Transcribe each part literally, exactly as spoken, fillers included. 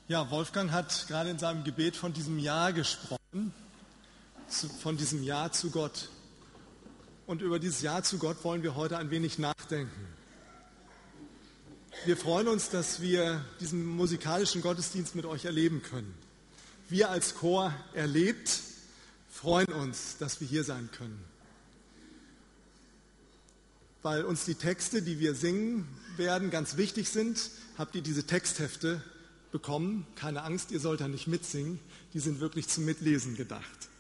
Ja, Wolfgang hat gerade in seinem Gebet von diesem Ja gesprochen, von diesem Ja zu Gott. Und über dieses Ja zu Gott wollen wir heute ein wenig nachdenken. Wir freuen uns, dass wir diesen musikalischen Gottesdienst mit euch erleben können. Wir als Chor erlebt freuen uns, dass wir hier sein können. Weil uns die Texte, die wir singen werden, ganz wichtig sind, habt ihr diese Texthefte bekommen. Keine Angst, ihr sollt da nicht mitsingen. Die sind wirklich zum Mitlesen gedacht.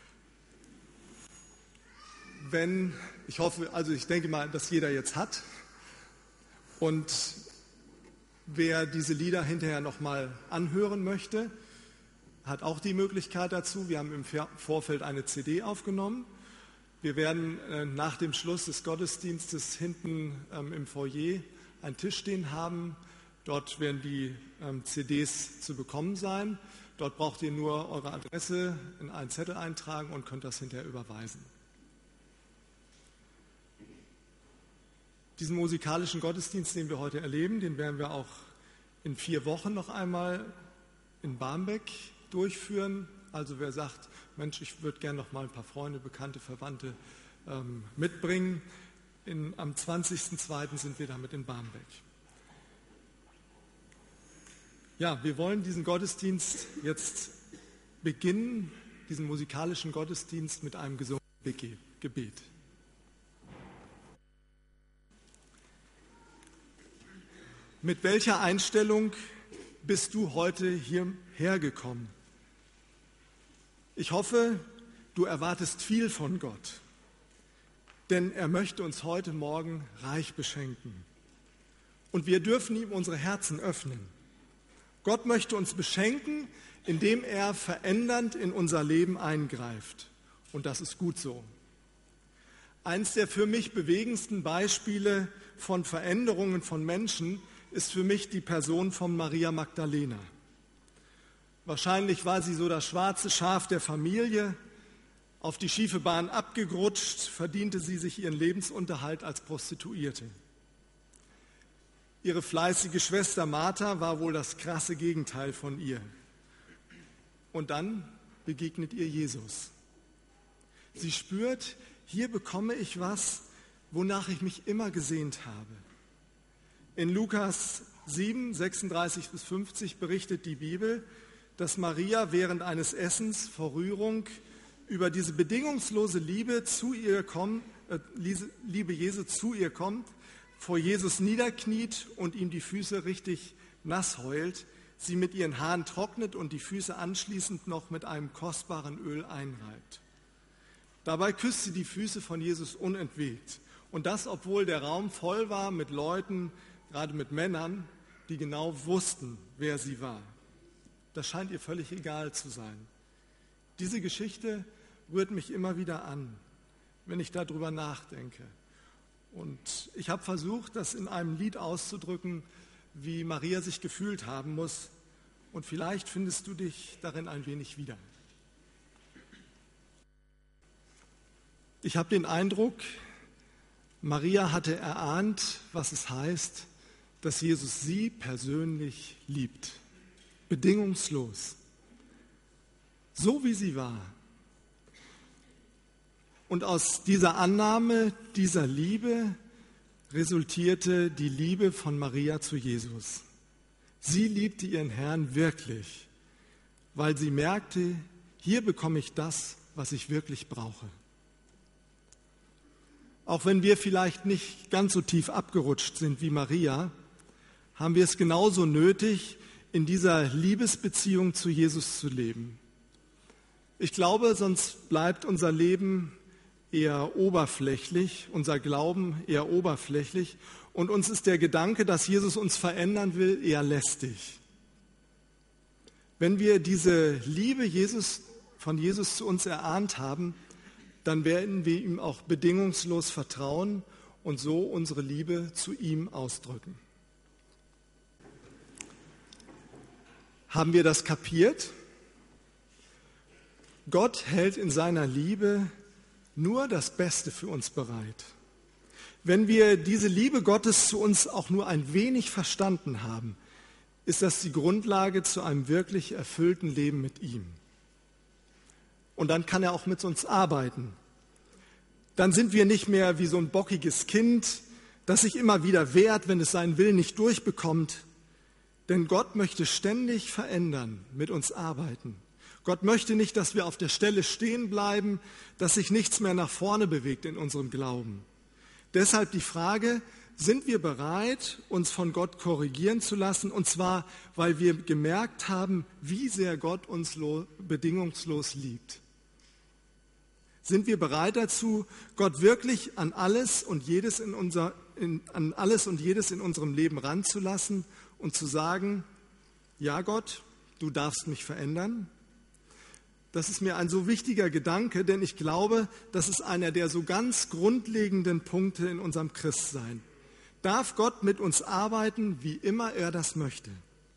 Wenn, ich hoffe, also ich denke mal, dass jeder jetzt hat. Und wer diese Lieder hinterher nochmal anhören möchte, hat auch die Möglichkeit dazu. Wir haben im Vorfeld eine C D aufgenommen. Wir werden äh, nach dem Schluss des Gottesdienstes hinten ähm, im Foyer einen Tisch stehen haben. Dort werden die ähm, C Ds zu bekommen sein. Dort braucht ihr nur eure Adresse in einen Zettel eintragen und könnt das hinterher überweisen. Diesen musikalischen Gottesdienst, den wir heute erleben, den werden wir auch in vier Wochen noch einmal in Barmbek durchführen. Also wer sagt, Mensch, ich würde gerne noch mal ein paar Freunde, Bekannte, Verwandte ähm, mitbringen. In, am zwanzigsten zweiten sind wir damit in Barmbek. Ja, wir wollen diesen Gottesdienst jetzt beginnen, diesen musikalischen Gottesdienst mit einem gesungenen Gebet. Mit welcher Einstellung bist du heute hierher gekommen? Ich hoffe, du erwartest viel von Gott, denn er möchte uns heute Morgen reich beschenken. Und wir dürfen ihm unsere Herzen öffnen. Gott möchte uns beschenken, indem er verändernd in unser Leben eingreift. Und das ist gut so. Eins der für mich bewegendsten Beispiele von Veränderungen von Menschen ist für mich die Person von Maria Magdalena. Wahrscheinlich war sie so das schwarze Schaf der Familie. Auf die schiefe Bahn abgerutscht, verdiente sie sich ihren Lebensunterhalt als Prostituierte. Ihre fleißige Schwester Martha war wohl das krasse Gegenteil von ihr. Und dann begegnet ihr Jesus. Sie spürt, hier bekomme ich was, wonach ich mich immer gesehnt habe. In Lukas sieben, sechsunddreißig bis fünfzig berichtet die Bibel, dass Maria während eines Essens vor Rührung über diese bedingungslose Liebe zu ihr kommt, äh, Liebe Jesu zu ihr kommt, vor Jesus niederkniet und ihm die Füße richtig nass heult, sie mit ihren Haaren trocknet und die Füße anschließend noch mit einem kostbaren Öl einreibt. Dabei küsst sie die Füße von Jesus unentwegt. Und das, obwohl der Raum voll war mit Leuten, gerade mit Männern, die genau wussten, wer sie war. Das scheint ihr völlig egal zu sein. Diese Geschichte rührt mich immer wieder an, wenn ich darüber nachdenke. Und ich habe versucht, das in einem Lied auszudrücken, wie Maria sich gefühlt haben muss. Und vielleicht findest du dich darin ein wenig wieder. Ich habe den Eindruck, Maria hatte erahnt, was es heißt, dass Jesus sie persönlich liebt. Bedingungslos. So wie sie war. Und aus dieser Annahme, dieser Liebe resultierte die Liebe von Maria zu Jesus. Sie liebte ihren Herrn wirklich, weil sie merkte, hier bekomme ich das, was ich wirklich brauche. Auch wenn wir vielleicht nicht ganz so tief abgerutscht sind wie Maria, haben wir es genauso nötig, in dieser Liebesbeziehung zu Jesus zu leben. Ich glaube, sonst bleibt unser Leben eher oberflächlich, unser Glauben eher oberflächlich und uns ist der Gedanke, dass Jesus uns verändern will, eher lästig. Wenn wir diese Liebe Jesus, von Jesus zu uns erahnt haben, dann werden wir ihm auch bedingungslos vertrauen und so unsere Liebe zu ihm ausdrücken. Haben wir das kapiert? Gott hält in seiner Liebe nur das Beste für uns bereit. Wenn wir diese Liebe Gottes zu uns auch nur ein wenig verstanden haben, ist das die Grundlage zu einem wirklich erfüllten Leben mit ihm. Und dann kann er auch mit uns arbeiten. Dann sind wir nicht mehr wie so ein bockiges Kind, das sich immer wieder wehrt, wenn es seinen Willen nicht durchbekommt. Denn Gott möchte ständig verändern, mit uns arbeiten. Gott möchte nicht, dass wir auf der Stelle stehen bleiben, dass sich nichts mehr nach vorne bewegt in unserem Glauben. Deshalb die Frage, sind wir bereit, uns von Gott korrigieren zu lassen? Und zwar, weil wir gemerkt haben, wie sehr Gott uns bedingungslos liebt. Sind wir bereit dazu, Gott wirklich an alles und jedes in unser, in, an alles und jedes in unserem Leben ranzulassen und zu sagen, ja Gott, du darfst mich verändern? Das ist mir ein so wichtiger Gedanke, denn ich glaube, das ist einer der so ganz grundlegenden Punkte in unserem Christsein. Darf Gott mit uns arbeiten, wie immer er das möchte?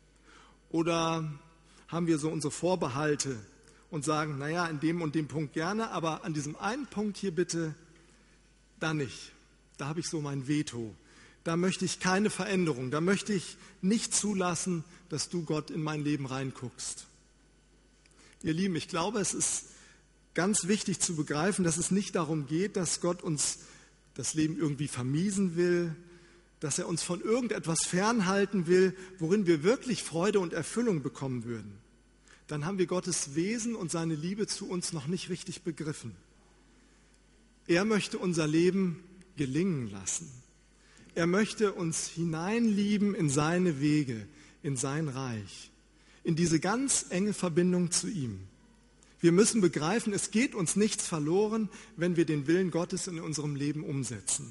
Oder haben wir so unsere Vorbehalte und sagen, naja, in dem und dem Punkt gerne, aber an diesem einen Punkt hier bitte, da nicht. Da habe ich so mein Veto. Da möchte ich keine Veränderung. Da möchte ich nicht zulassen, dass du, Gott, in mein Leben reinguckst. Ihr Lieben, ich glaube, es ist ganz wichtig zu begreifen, dass es nicht darum geht, dass Gott uns das Leben irgendwie vermiesen will, dass er uns von irgendetwas fernhalten will, worin wir wirklich Freude und Erfüllung bekommen würden. Dann haben wir Gottes Wesen und seine Liebe zu uns noch nicht richtig begriffen. Er möchte unser Leben gelingen lassen. Er möchte uns hineinlieben in seine Wege, in sein Reich, in diese ganz enge Verbindung zu ihm. Wir müssen begreifen, es geht uns nichts verloren, wenn wir den Willen Gottes in unserem Leben umsetzen.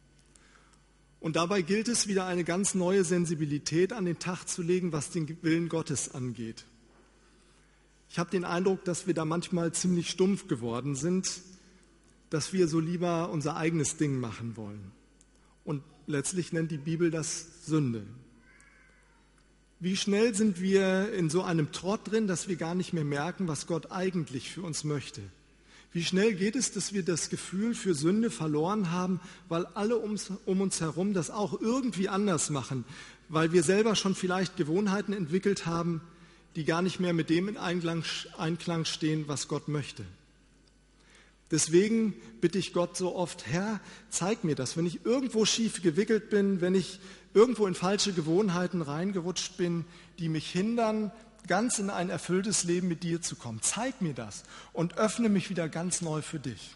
Und dabei gilt es, wieder eine ganz neue Sensibilität an den Tag zu legen, was den Willen Gottes angeht. Ich habe den Eindruck, dass wir da manchmal ziemlich stumpf geworden sind, dass wir so lieber unser eigenes Ding machen wollen. Und letztlich nennt die Bibel das Sünde. Wie schnell sind wir in so einem Trott drin, dass wir gar nicht mehr merken, was Gott eigentlich für uns möchte. Wie schnell geht es, dass wir das Gefühl für Sünde verloren haben, weil alle um uns herum das auch irgendwie anders machen, weil wir selber schon vielleicht Gewohnheiten entwickelt haben, die gar nicht mehr mit dem in Einklang stehen, was Gott möchte. Deswegen bitte ich Gott so oft, Herr, zeig mir das, wenn ich irgendwo schief gewickelt bin, wenn ich irgendwo in falsche Gewohnheiten reingerutscht bin, die mich hindern, ganz in ein erfülltes Leben mit dir zu kommen. Zeig mir das und öffne mich wieder ganz neu für dich.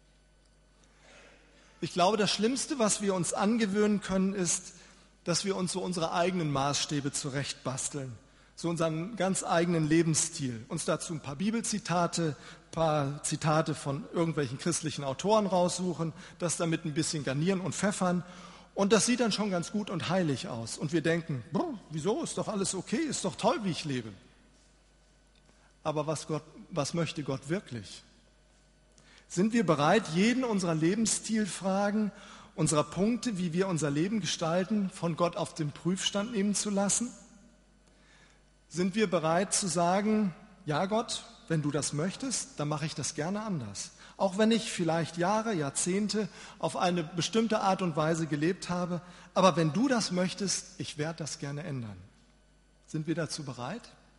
Ich glaube, das Schlimmste, was wir uns angewöhnen können, ist, dass wir uns so unsere eigenen Maßstäbe zurechtbasteln, so unseren ganz eigenen Lebensstil. Uns dazu ein paar Bibelzitate, ein paar Zitate von irgendwelchen christlichen Autoren raussuchen, das damit ein bisschen garnieren und pfeffern. Und das sieht dann schon ganz gut und heilig aus. Und wir denken, wieso, ist doch alles okay, ist doch toll, wie ich lebe. Aber was, Gott, was möchte Gott wirklich? Sind wir bereit, jeden unserer Lebensstilfragen, unserer Punkte, wie wir unser Leben gestalten, von Gott auf den Prüfstand nehmen zu lassen? Sind wir bereit zu sagen, ja Gott, wenn du das möchtest, dann mache ich das gerne anders. Auch wenn ich vielleicht Jahre, Jahrzehnte auf eine bestimmte Art und Weise gelebt habe, aber wenn du das möchtest, ich werde das gerne ändern. Sind wir dazu bereit?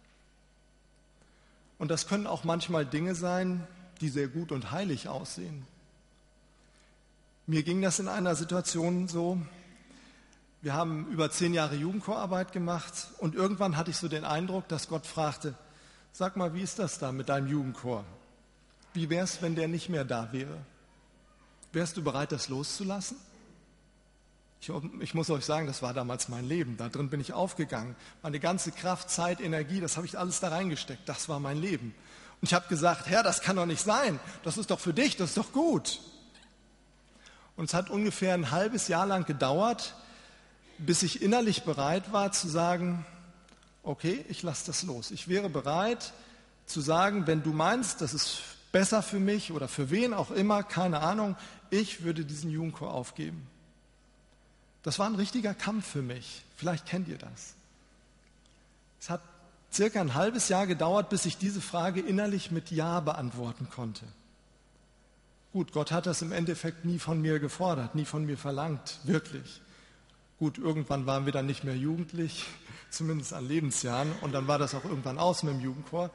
Und das können auch manchmal Dinge sein, die sehr gut und heilig aussehen. Mir ging das in einer Situation so, wir haben über zehn Jahre Jugendchorarbeit gemacht und irgendwann hatte ich so den Eindruck, dass Gott fragte, sag mal, wie ist das da mit deinem Jugendchor? Wie wäre es, wenn der nicht mehr da wäre? Wärst du bereit, das loszulassen? Ich, ich muss euch sagen, das war damals mein Leben. Da drin bin ich aufgegangen. Meine ganze Kraft, Zeit, Energie, das habe ich alles da reingesteckt. Das war mein Leben. Und ich habe gesagt, Herr, das kann doch nicht sein. Das ist doch für dich, das ist doch gut. Und es hat ungefähr ein halbes Jahr lang gedauert, bis ich innerlich bereit war zu sagen, okay, ich lasse das los. Ich wäre bereit zu sagen, wenn du meinst, das ist besser für mich oder für wen auch immer, keine Ahnung, ich würde diesen Jugendchor aufgeben. Das war ein richtiger Kampf für mich. Vielleicht kennt ihr das. Es hat circa ein halbes Jahr gedauert, bis ich diese Frage innerlich mit Ja beantworten konnte. Gut, Gott hat das im Endeffekt nie von mir gefordert, nie von mir verlangt, wirklich. Gut, irgendwann waren wir dann nicht mehr jugendlich, zumindest an Lebensjahren. Und dann war das auch irgendwann aus mit dem Jugendchor.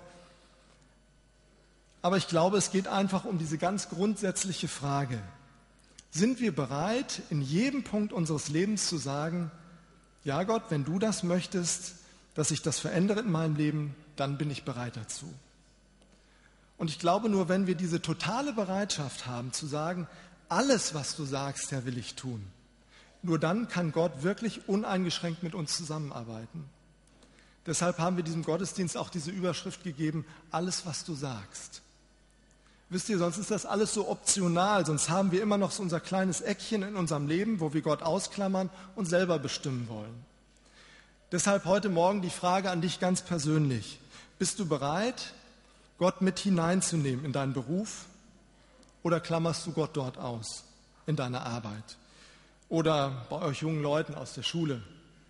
Aber ich glaube, es geht einfach um diese ganz grundsätzliche Frage. Sind wir bereit, in jedem Punkt unseres Lebens zu sagen, ja Gott, wenn du das möchtest, dass sich das verändert in meinem Leben, dann bin ich bereit dazu. Und ich glaube, nur wenn wir diese totale Bereitschaft haben, zu sagen, alles, was du sagst, Herr, will ich tun, nur dann kann Gott wirklich uneingeschränkt mit uns zusammenarbeiten. Deshalb haben wir diesem Gottesdienst auch diese Überschrift gegeben, alles, was du sagst. Wisst ihr, sonst ist das alles so optional, sonst haben wir immer noch so unser kleines Eckchen in unserem Leben, wo wir Gott ausklammern und selber bestimmen wollen. Deshalb heute Morgen die Frage an dich ganz persönlich. Bist du bereit, Gott mit hineinzunehmen in deinen Beruf? Oder klammerst du Gott dort aus, in deiner Arbeit? Oder bei euch jungen Leuten aus der Schule?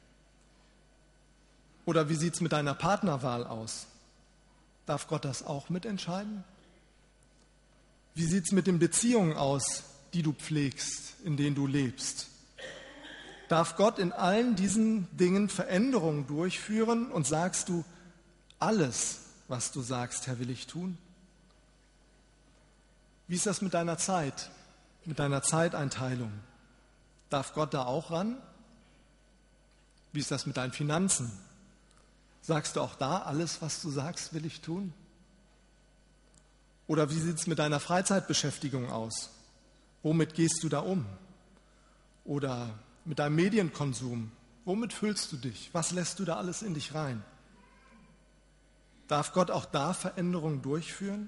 Oder wie sieht es mit deiner Partnerwahl aus? Darf Gott das auch mitentscheiden? Wie sieht es mit den Beziehungen aus, die du pflegst, in denen du lebst? Darf Gott in allen diesen Dingen Veränderungen durchführen und sagst du, alles, was du sagst, Herr, will ich tun? Wie ist das mit deiner Zeit, mit deiner Zeiteinteilung? Darf Gott da auch ran? Wie ist das mit deinen Finanzen? Sagst du auch da, alles, was du sagst, will ich tun? Oder wie sieht es mit deiner Freizeitbeschäftigung aus? Womit gehst du da um? Oder mit deinem Medienkonsum? Womit füllst du dich? Was lässt du da alles in dich rein? Darf Gott auch da Veränderungen durchführen?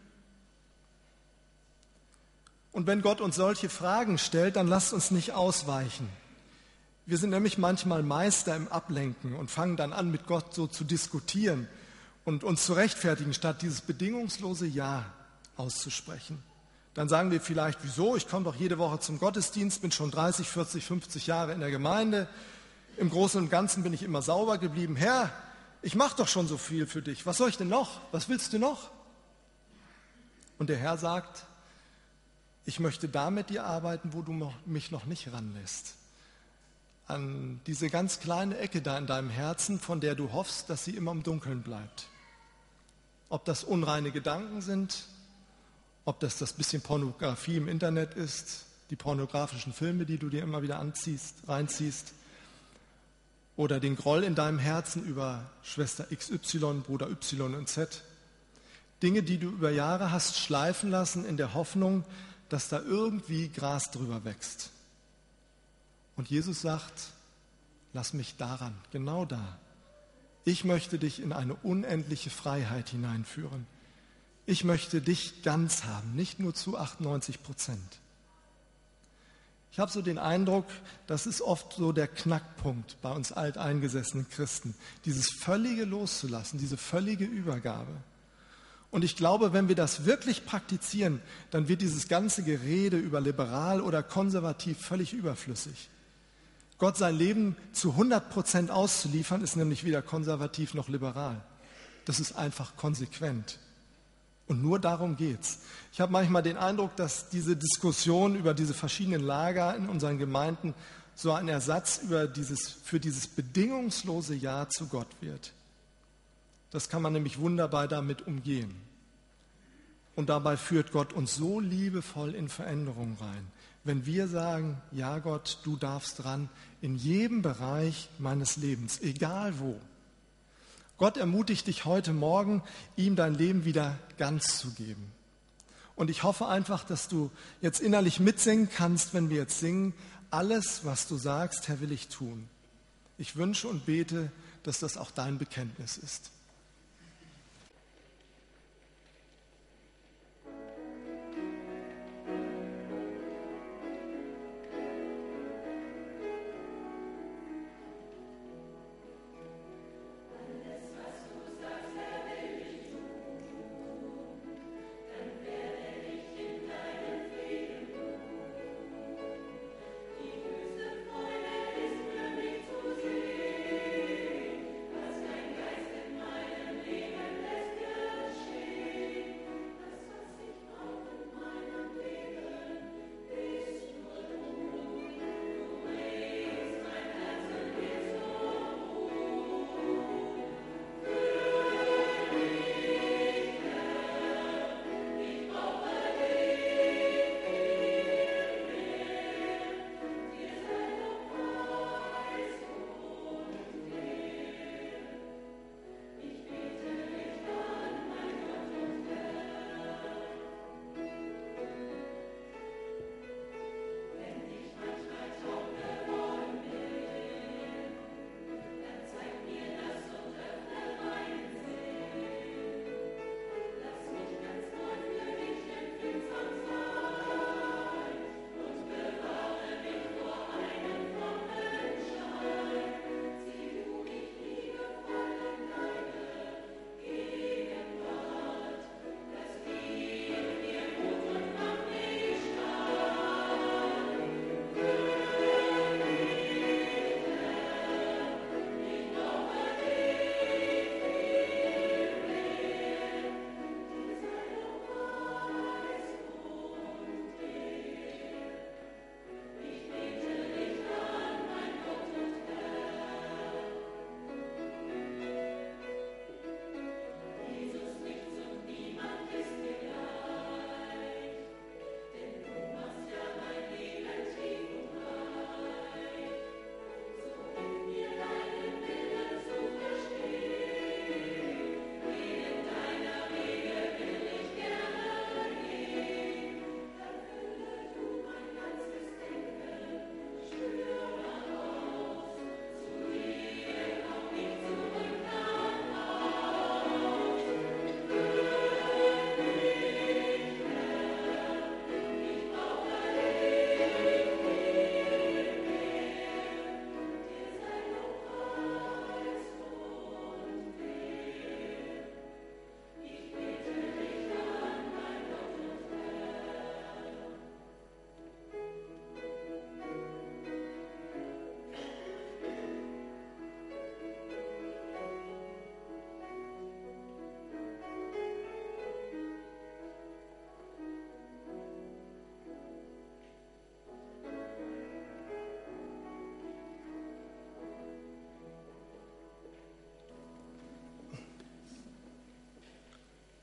Und wenn Gott uns solche Fragen stellt, dann lasst uns nicht ausweichen. Wir sind nämlich manchmal Meister im Ablenken und fangen dann an, mit Gott so zu diskutieren und uns zu rechtfertigen, statt dieses bedingungslose Ja auszusprechen. Dann sagen wir vielleicht, wieso? Ich komme doch jede Woche zum Gottesdienst, bin schon dreißig, vierzig, fünfzig Jahre in der Gemeinde. Im Großen und Ganzen bin ich immer sauber geblieben. Herr, ich mache doch schon so viel für dich. Was soll ich denn noch? Was willst du noch? Und der Herr sagt, ich möchte da mit dir arbeiten, wo du mich noch nicht ranlässt. An diese ganz kleine Ecke da in deinem Herzen, von der du hoffst, dass sie immer im Dunkeln bleibt. Ob das unreine Gedanken sind, ob das das bisschen Pornografie im Internet ist, die pornografischen Filme, die du dir immer wieder anziehst, reinziehst, oder den Groll in deinem Herzen über Schwester X Y, Bruder Y und Z. Dinge, die du über Jahre hast schleifen lassen in der Hoffnung, dass da irgendwie Gras drüber wächst. Und Jesus sagt, lass mich daran, genau da. Ich möchte dich in eine unendliche Freiheit hineinführen. Ich möchte dich ganz haben, nicht nur zu achtundneunzig Prozent. Ich habe so den Eindruck, das ist oft so der Knackpunkt bei uns alteingesessenen Christen, dieses völlige Loszulassen, diese völlige Übergabe. Und ich glaube, wenn wir das wirklich praktizieren, dann wird dieses ganze Gerede über liberal oder konservativ völlig überflüssig. Gott sein Leben zu hundert Prozent auszuliefern, ist nämlich weder konservativ noch liberal. Das ist einfach konsequent. Und nur darum geht's. Ich habe manchmal den Eindruck, dass diese Diskussion über diese verschiedenen Lager in unseren Gemeinden so ein Ersatz über dieses, für dieses bedingungslose Ja zu Gott wird. Das kann man nämlich wunderbar damit umgehen. Und dabei führt Gott uns so liebevoll in Veränderung rein. Wenn wir sagen, ja Gott, du darfst ran in jedem Bereich meines Lebens, egal wo. Gott ermutigt dich heute Morgen, ihm dein Leben wieder ganz zu geben. Und ich hoffe einfach, dass du jetzt innerlich mitsingen kannst, wenn wir jetzt singen, alles, was du sagst, Herr, will ich tun. Ich wünsche und bete, dass das auch dein Bekenntnis ist. Mein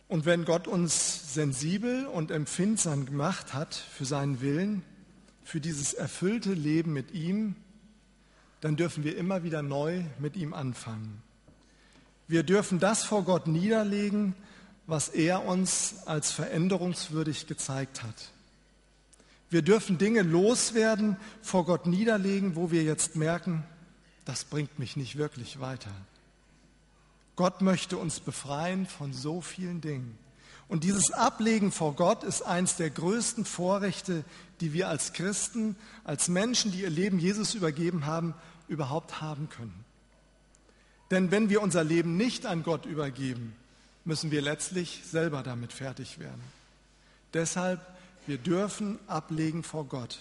Und wenn Gott uns sensibel und empfindsam gemacht hat für seinen Willen, für dieses erfüllte Leben mit ihm, dann dürfen wir immer wieder neu mit ihm anfangen. Wir dürfen das vor Gott niederlegen, was er uns als veränderungswürdig gezeigt hat. Wir dürfen Dinge loswerden, vor Gott niederlegen, wo wir jetzt merken, das bringt mich nicht wirklich weiter. Gott möchte uns befreien von so vielen Dingen. Und dieses Ablegen vor Gott ist eines der größten Vorrechte, die wir als Christen, als Menschen, die ihr Leben Jesus übergeben haben, überhaupt haben können. Denn wenn wir unser Leben nicht an Gott übergeben, müssen wir letztlich selber damit fertig werden. Deshalb, wir dürfen ablegen vor Gott.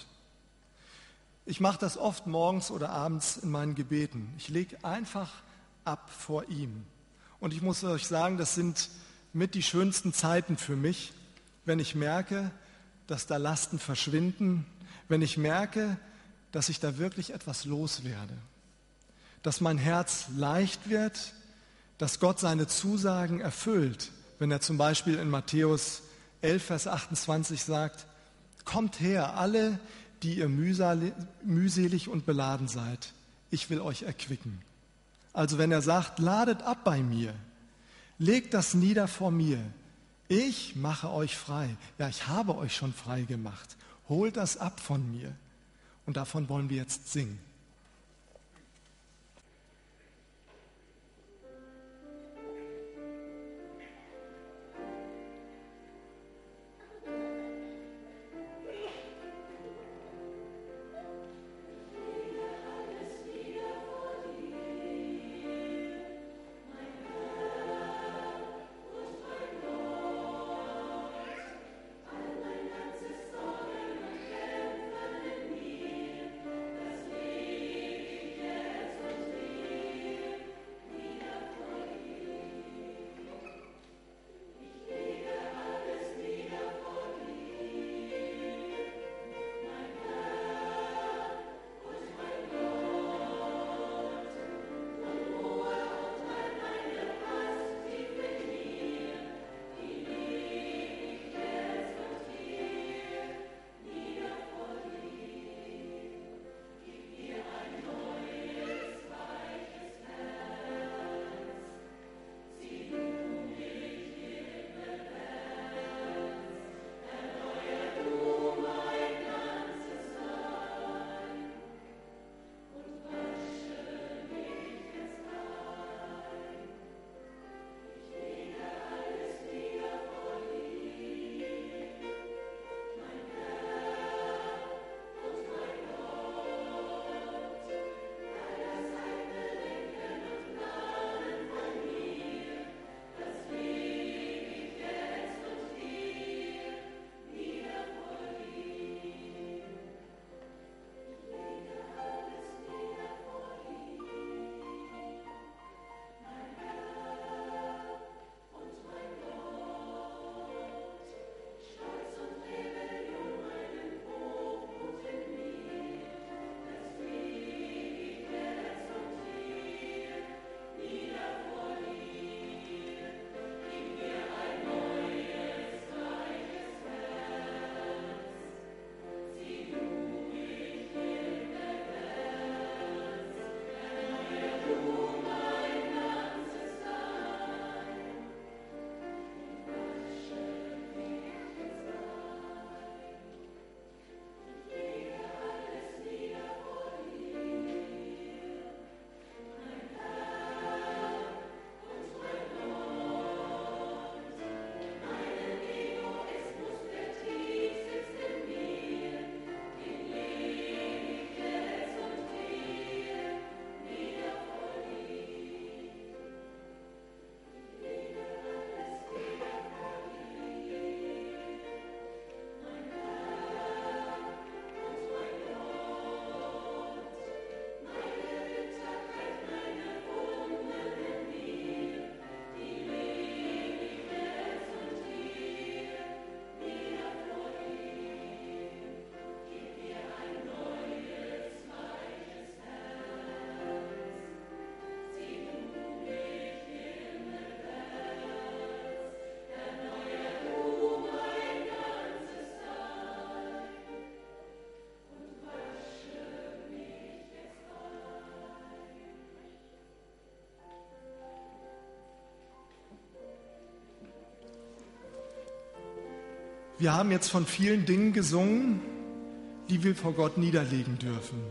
Ich mache das oft morgens oder abends in meinen Gebeten. Ich lege einfach ab vor ihm. Und ich muss euch sagen, das sind mit die schönsten Zeiten für mich, wenn ich merke, dass da Lasten verschwinden, wenn ich merke, dass ich da wirklich etwas loswerde, dass mein Herz leicht wird, dass Gott seine Zusagen erfüllt, wenn er zum Beispiel in Matthäus elf, Vers achtundzwanzig sagt, kommt her, alle, die ihr mühselig und beladen seid, ich will euch erquicken. Also wenn er sagt, ladet ab bei mir, legt das nieder vor mir, ich mache euch frei. Ja, ich habe euch schon frei gemacht. Holt das ab von mir. Und davon wollen wir jetzt singen. All mein ganzes Sorgen und Kämpfen in mir, das Wir haben jetzt von vielen Dingen gesungen, die wir vor Gott niederlegen dürfen.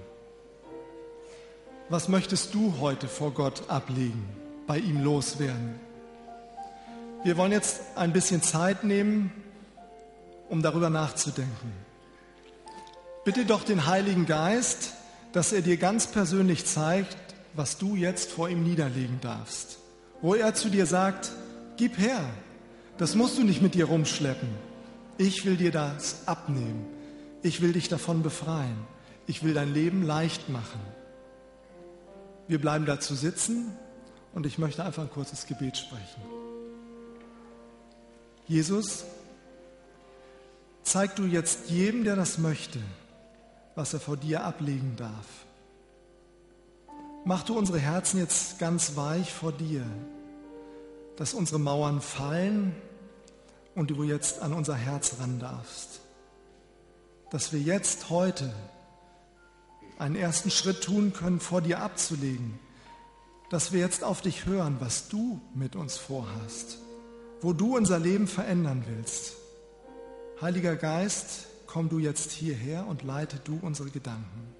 Was möchtest du heute vor Gott ablegen, bei ihm loswerden? Wir wollen jetzt ein bisschen Zeit nehmen, um darüber nachzudenken. Bitte doch den Heiligen Geist, dass er dir ganz persönlich zeigt, was du jetzt vor ihm niederlegen darfst. Wo er zu dir sagt, gib her, das musst du nicht mit dir rumschleppen. Ich will dir das abnehmen. Ich will dich davon befreien. Ich will dein Leben leicht machen. Wir bleiben dazu sitzen und ich möchte einfach ein kurzes Gebet sprechen. Jesus, zeig du jetzt jedem, der das möchte, was er vor dir ablegen darf. Mach du unsere Herzen jetzt ganz weich vor dir, dass unsere Mauern fallen und du jetzt an unser Herz ran darfst. Dass wir jetzt heute einen ersten Schritt tun können, vor dir abzulegen. Dass wir jetzt auf dich hören, was du mit uns vorhast, wo du unser Leben verändern willst. Heiliger Geist, komm du jetzt hierher und leite du unsere Gedanken.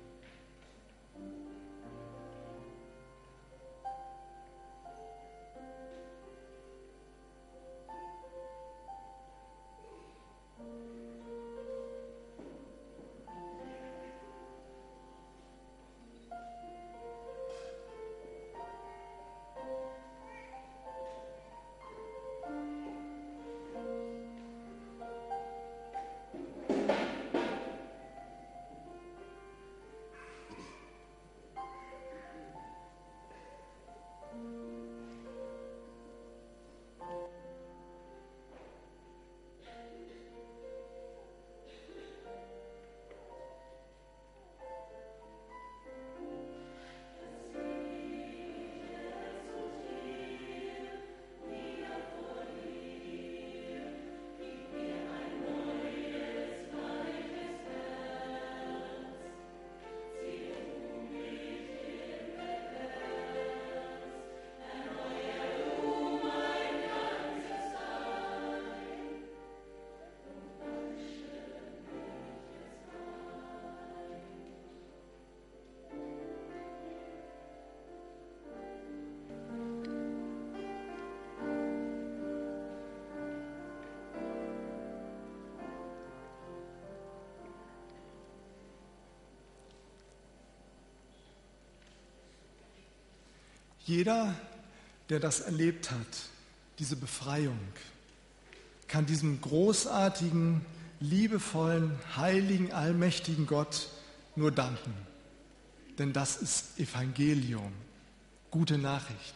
Jeder, der das erlebt hat, diese Befreiung, kann diesem großartigen, liebevollen, heiligen, allmächtigen Gott nur danken. Denn das ist Evangelium, gute Nachricht.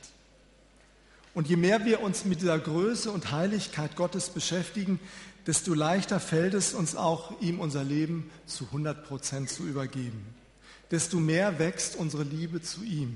Und je mehr wir uns mit dieser Größe und Heiligkeit Gottes beschäftigen, desto leichter fällt es uns auch, ihm unser Leben zu hundert Prozent zu übergeben. Desto mehr wächst unsere Liebe zu ihm.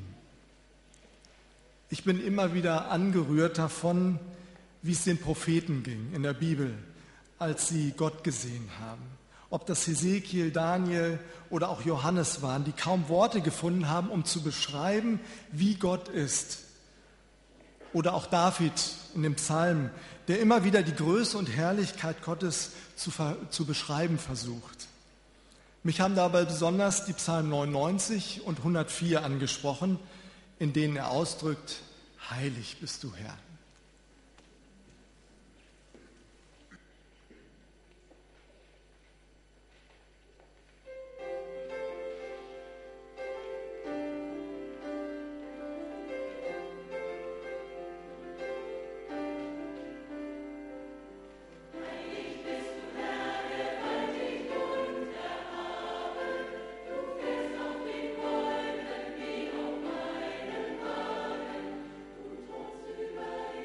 Ich bin immer wieder angerührt davon, wie es den Propheten ging in der Bibel, als sie Gott gesehen haben. Ob das Hesekiel, Daniel oder auch Johannes waren, die kaum Worte gefunden haben, um zu beschreiben, wie Gott ist. Oder auch David in dem Psalm, der immer wieder die Größe und Herrlichkeit Gottes zu, zu beschreiben versucht. Mich haben dabei besonders die Psalmen neunundneunzig und hundertvier angesprochen, in denen er ausdrückt, heilig bist du, Herr. Über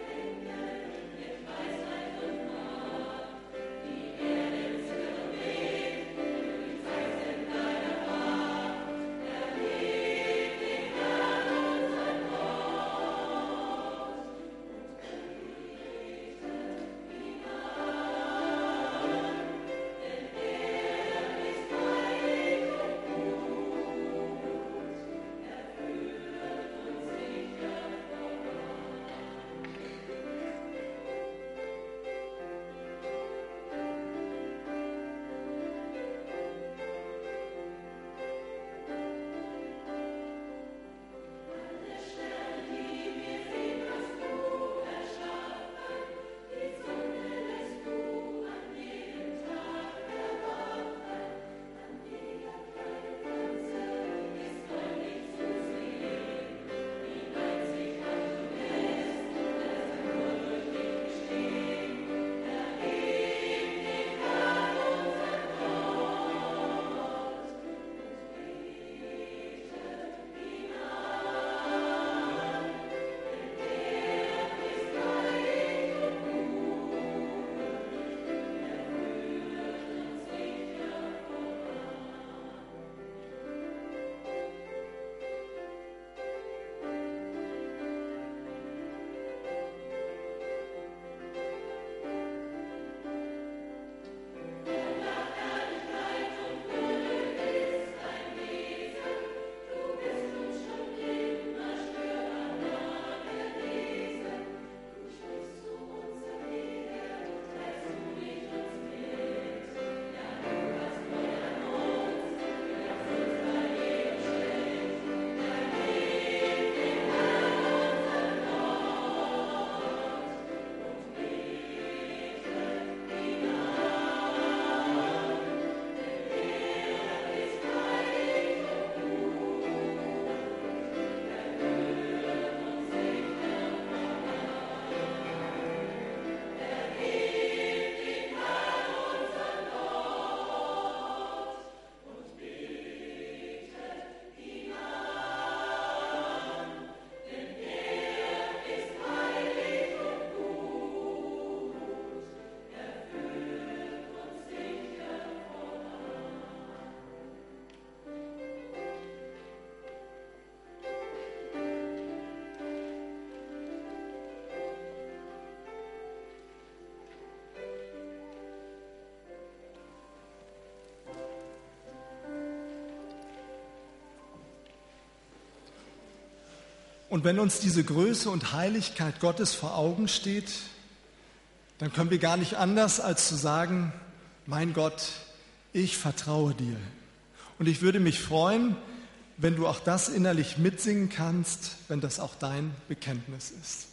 Und wenn uns diese Größe und Heiligkeit Gottes vor Augen steht, dann können wir gar nicht anders, als zu sagen, mein Gott, ich vertraue dir. Und ich würde mich freuen, wenn du auch das innerlich mitsingen kannst, wenn das auch dein Bekenntnis ist.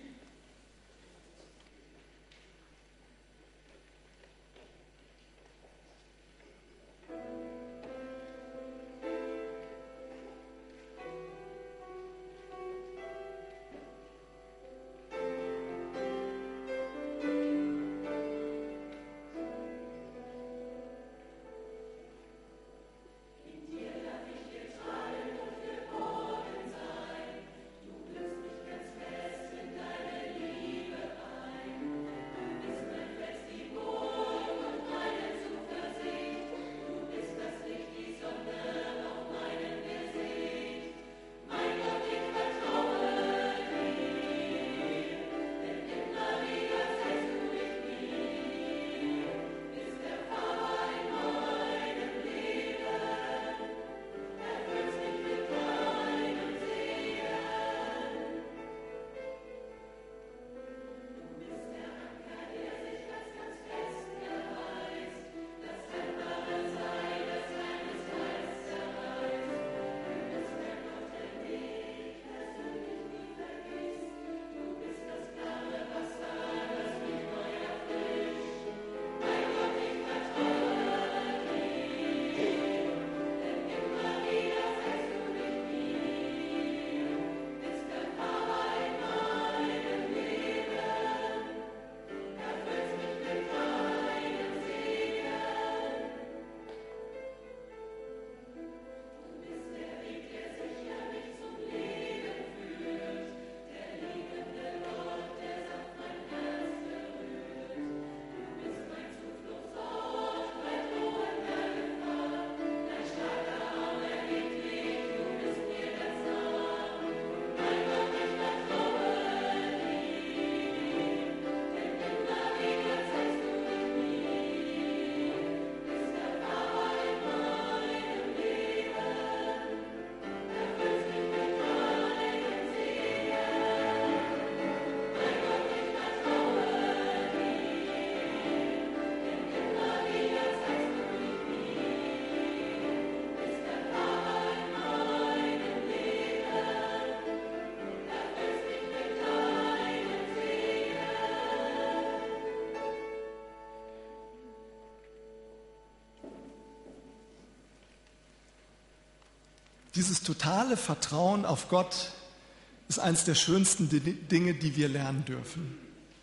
Dieses totale Vertrauen auf Gott ist eines der schönsten Dinge, die wir lernen dürfen.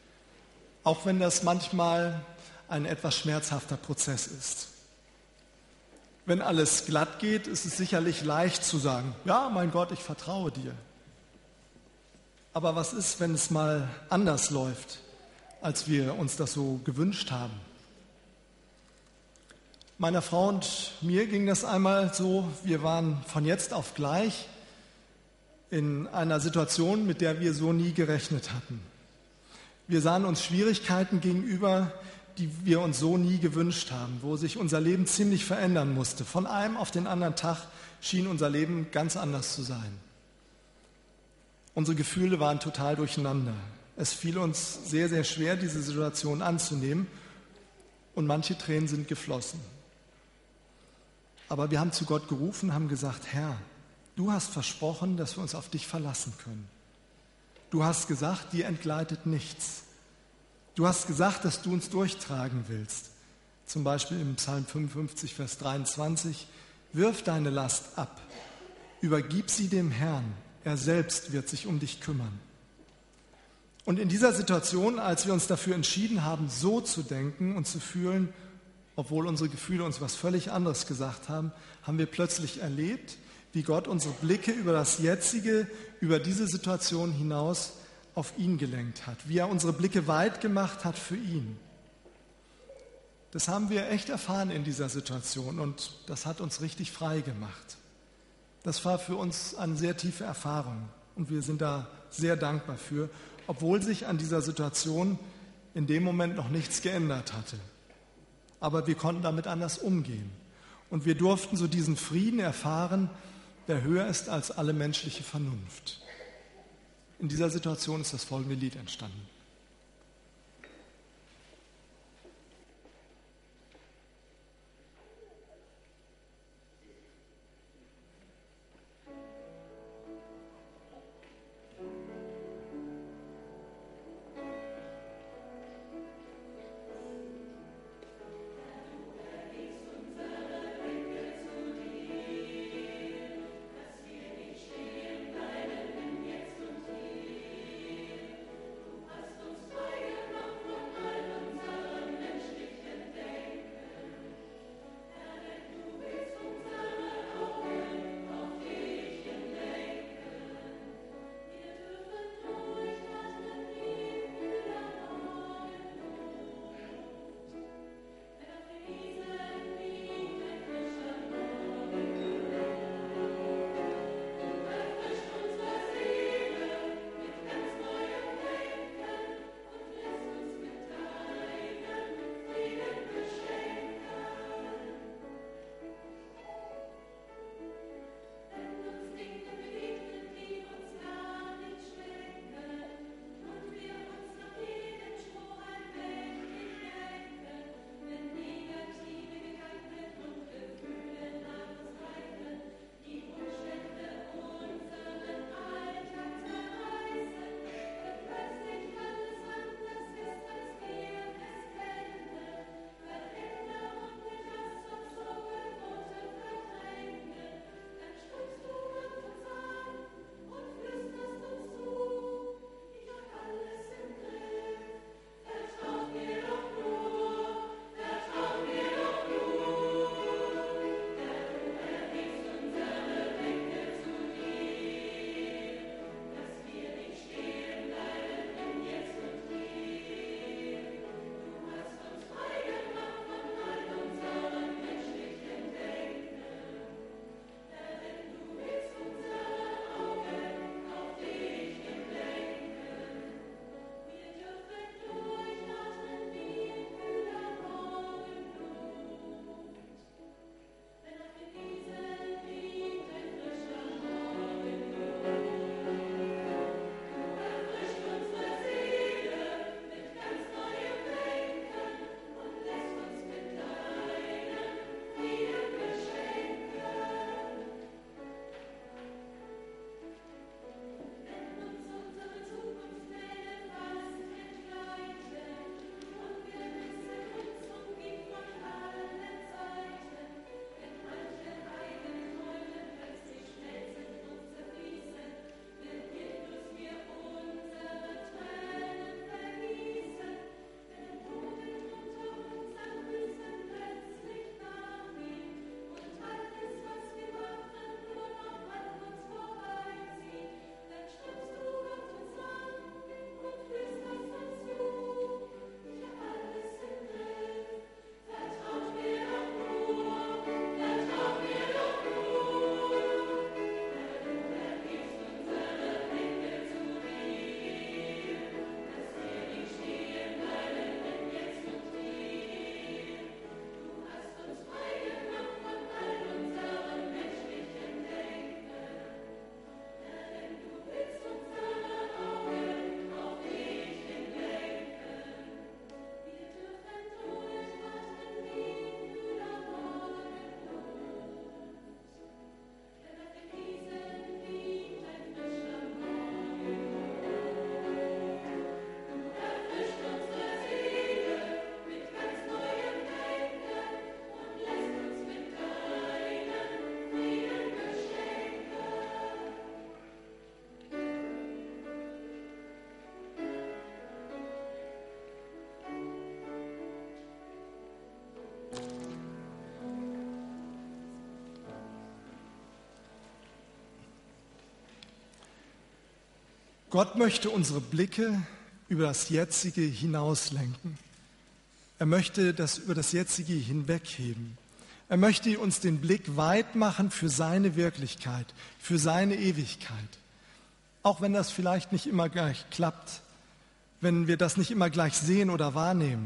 Auch wenn das manchmal ein etwas schmerzhafter Prozess ist. Wenn alles glatt geht, ist es sicherlich leicht zu sagen, ja, mein Gott, ich vertraue dir. Aber was ist, wenn es mal anders läuft, als wir uns das so gewünscht haben? Meiner Frau und mir ging das einmal so, wir waren von jetzt auf gleich in einer Situation, mit der wir so nie gerechnet hatten. Wir sahen uns Schwierigkeiten gegenüber, die wir uns so nie gewünscht haben, wo sich unser Leben ziemlich verändern musste. Von einem auf den anderen Tag schien unser Leben ganz anders zu sein. Unsere Gefühle waren total durcheinander. Es fiel uns sehr, sehr schwer, diese Situation anzunehmen und manche Tränen sind geflossen. Aber wir haben zu Gott gerufen, haben gesagt, Herr, du hast versprochen, dass wir uns auf dich verlassen können. Du hast gesagt, dir entgleitet nichts. Du hast gesagt, dass du uns durchtragen willst. Zum Beispiel im Psalm fünfundfünfzig, Vers dreiundzwanzig, wirf deine Last ab, übergib sie dem Herrn, er selbst wird sich um dich kümmern. Und in dieser Situation, als wir uns dafür entschieden haben, so zu denken und zu fühlen, obwohl unsere Gefühle uns was völlig anderes gesagt haben, haben wir plötzlich erlebt, wie Gott unsere Blicke über das Jetzige, über diese Situation hinaus auf ihn gelenkt hat, wie er unsere Blicke weit gemacht hat für ihn. Das haben wir echt erfahren in dieser Situation und das hat uns richtig frei gemacht. Das war für uns eine sehr tiefe Erfahrung und wir sind da sehr dankbar für, obwohl sich an dieser Situation in dem Moment noch nichts geändert hatte. Aber wir konnten damit anders umgehen und wir durften so diesen Frieden erfahren, der höher ist als alle menschliche Vernunft. In dieser Situation ist das folgende Lied entstanden. Gott möchte unsere Blicke über das Jetzige hinauslenken. Er möchte das über das Jetzige hinwegheben. Er möchte uns den Blick weit machen für seine Wirklichkeit, für seine Ewigkeit. Auch wenn das vielleicht nicht immer gleich klappt, wenn wir das nicht immer gleich sehen oder wahrnehmen.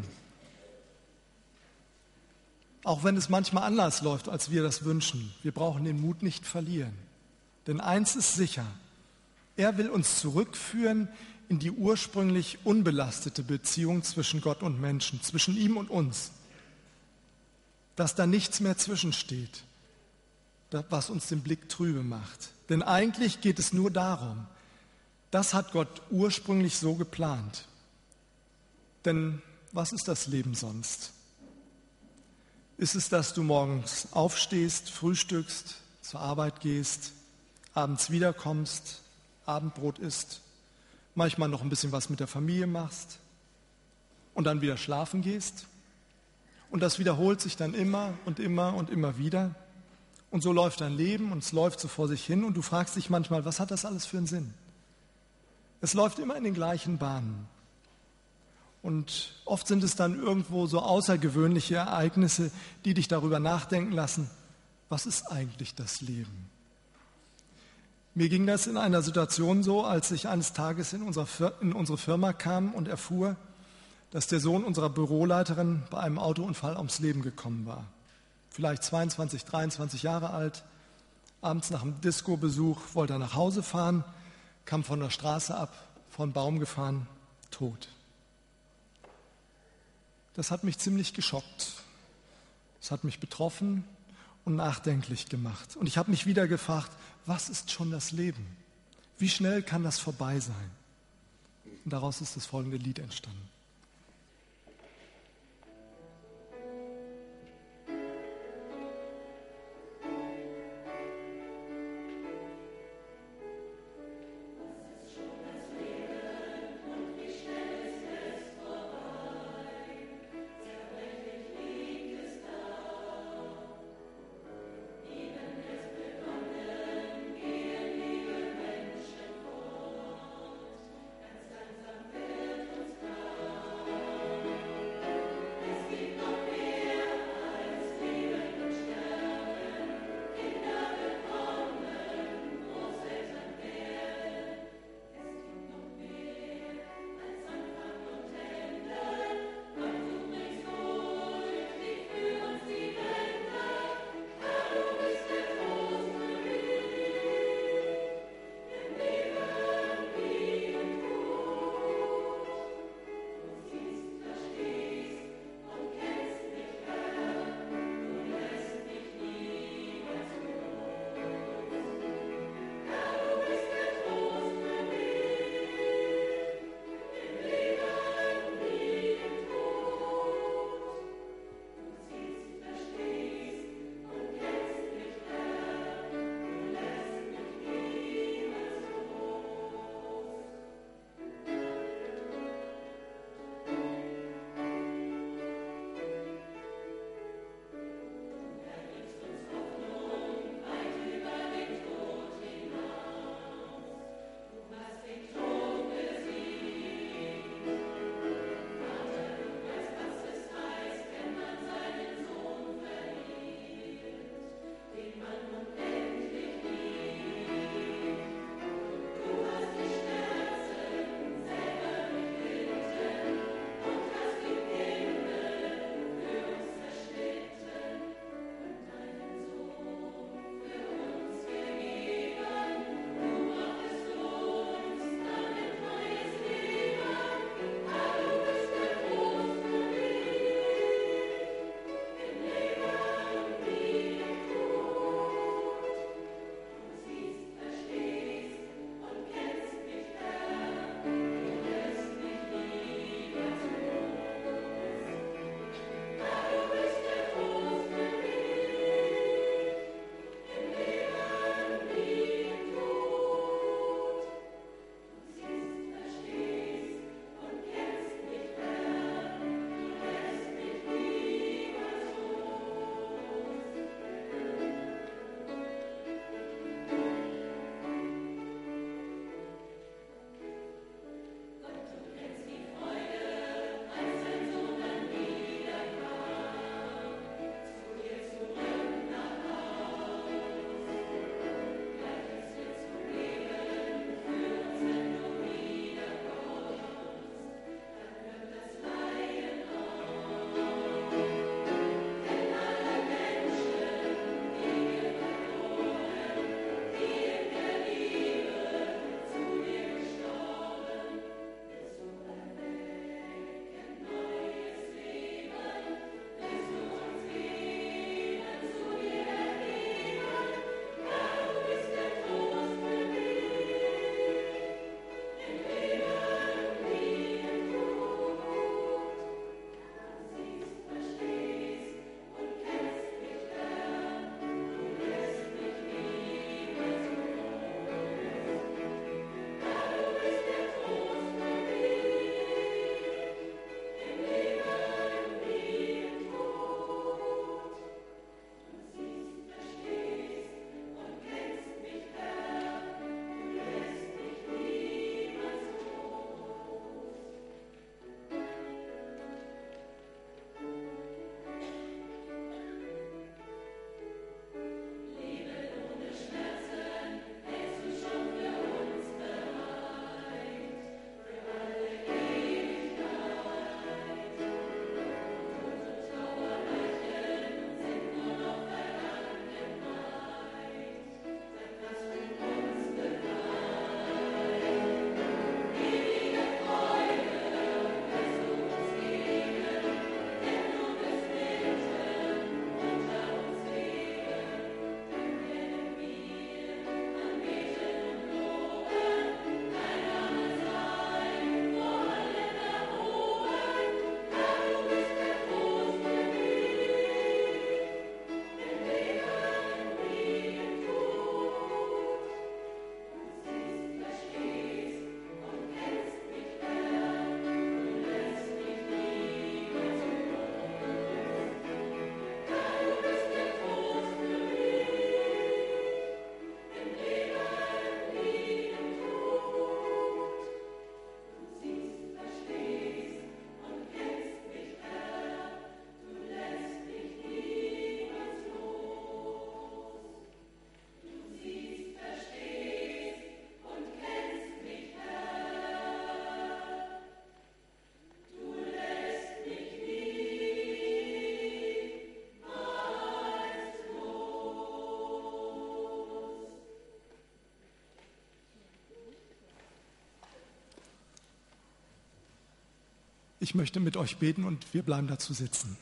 Auch wenn es manchmal anders läuft, als wir das wünschen. Wir brauchen den Mut nicht verlieren. Denn eins ist sicher: Er will uns zurückführen in die ursprünglich unbelastete Beziehung zwischen Gott und Menschen, zwischen ihm und uns. Dass da nichts mehr zwischensteht, was uns den Blick trübe macht. Denn eigentlich geht es nur darum, das hat Gott ursprünglich so geplant. Denn was ist das Leben sonst? Ist es, dass du morgens aufstehst, frühstückst, zur Arbeit gehst, abends wiederkommst, Abendbrot isst, manchmal noch ein bisschen was mit der Familie machst und dann wieder schlafen gehst? Und das wiederholt sich dann immer und immer und immer wieder. Und so läuft dein Leben und es läuft so vor sich hin und du fragst dich manchmal, was hat das alles für einen Sinn? Es läuft immer in den gleichen Bahnen. Und oft sind es dann irgendwo so außergewöhnliche Ereignisse, die dich darüber nachdenken lassen, was ist eigentlich das Leben? Mir ging das in einer Situation so, als ich eines Tages in unsere Firma kam und erfuhr, dass der Sohn unserer Büroleiterin bei einem Autounfall ums Leben gekommen war. Vielleicht zweiundzwanzig, dreiundzwanzig Jahre alt, abends nach einem Disco-Besuch wollte er nach Hause fahren, kam von der Straße ab, vor einen Baum gefahren, tot. Das hat mich ziemlich geschockt. Es hat mich betroffen und nachdenklich gemacht. Und ich habe mich wieder gefragt, was ist schon das Leben? Wie schnell kann das vorbei sein? Und daraus ist das folgende Lied entstanden. Ich möchte mit euch beten und wir bleiben dazu sitzen.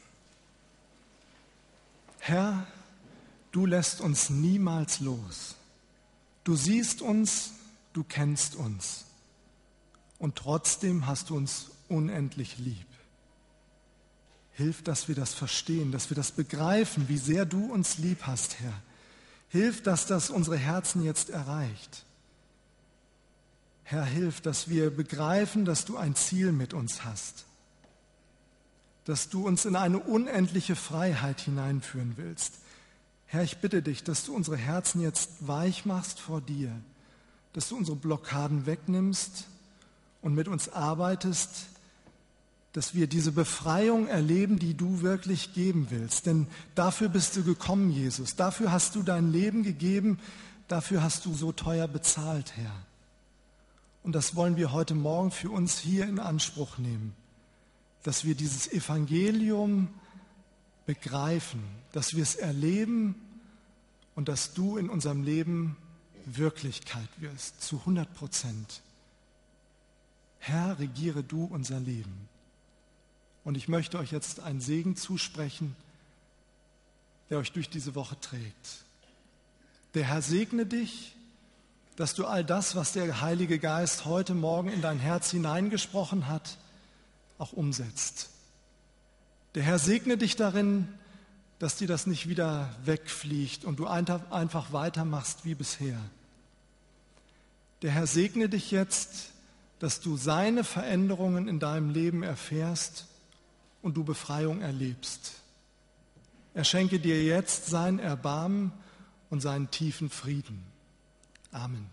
Herr, du lässt uns niemals los. Du siehst uns, du kennst uns und trotzdem hast du uns unendlich lieb. Hilf, dass wir das verstehen, dass wir das begreifen, wie sehr du uns lieb hast, Herr. Hilf, dass das unsere Herzen jetzt erreicht. Herr, hilf, dass wir begreifen, dass du ein Ziel mit uns hast, dass du uns in eine unendliche Freiheit hineinführen willst. Herr, ich bitte dich, dass du unsere Herzen jetzt weich machst vor dir, dass du unsere Blockaden wegnimmst und mit uns arbeitest, dass wir diese Befreiung erleben, die du wirklich geben willst. Denn dafür bist du gekommen, Jesus. Dafür hast du dein Leben gegeben. Dafür hast du so teuer bezahlt, Herr. Und das wollen wir heute Morgen für uns hier in Anspruch nehmen, dass wir dieses Evangelium begreifen, dass wir es erleben und dass du in unserem Leben Wirklichkeit wirst, zu hundert Prozent. Herr, regiere du unser Leben. Und ich möchte euch jetzt einen Segen zusprechen, der euch durch diese Woche trägt. Der Herr segne dich, dass du all das, was der Heilige Geist heute Morgen in dein Herz hineingesprochen hat, auch umsetzt. Der Herr segne dich darin, dass dir das nicht wieder wegfliegt und du einfach weitermachst wie bisher. Der Herr segne dich jetzt, dass du seine Veränderungen in deinem Leben erfährst und du Befreiung erlebst. Er schenke dir jetzt sein Erbarmen und seinen tiefen Frieden. Amen.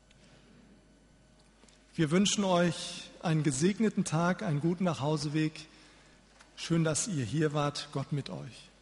Wir wünschen euch einen gesegneten Tag, einen guten Nachhauseweg. Schön, dass ihr hier wart. Gott mit euch.